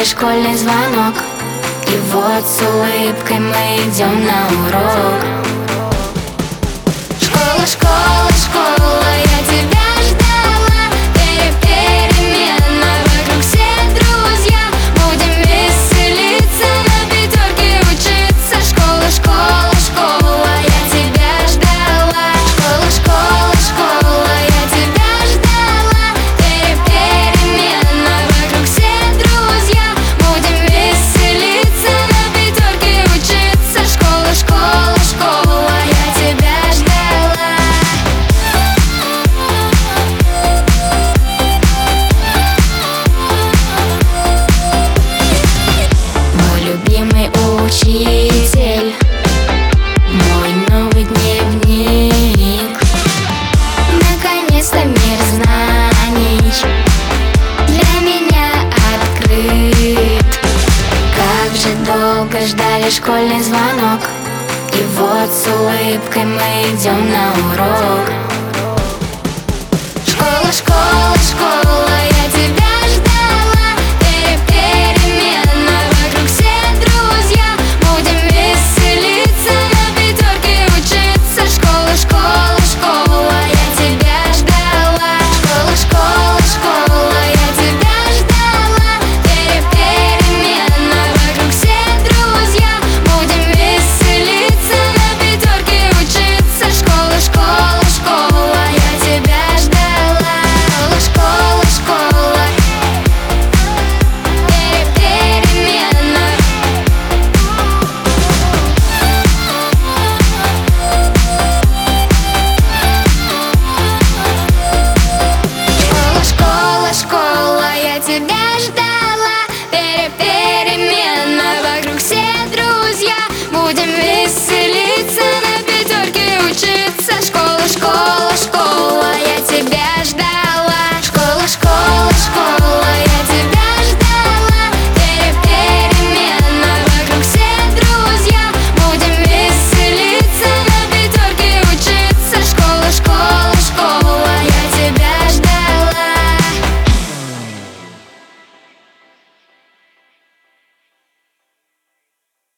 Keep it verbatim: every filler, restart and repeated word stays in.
ждали школьный звонок, и вот с улыбкой мы идем на урок. Школа, школа, школа, я тебя ждала. Перед переменой вокруг все друзья. Будем веселиться, на пятерке учиться. Школа, школа, школа, я тебя ждала. Школа, школа, школа, я тебя ждала. Перед переменой вокруг все друзья. Будем веселиться, на пятерке учиться. Школа, школа, школа, я тебя ждала. Мой любимый учитель, мой новый дневник. Наконец-то мир знаний для меня открыт. Как же долго ждали школьный звонок, и вот с улыбкой мы идем на урок.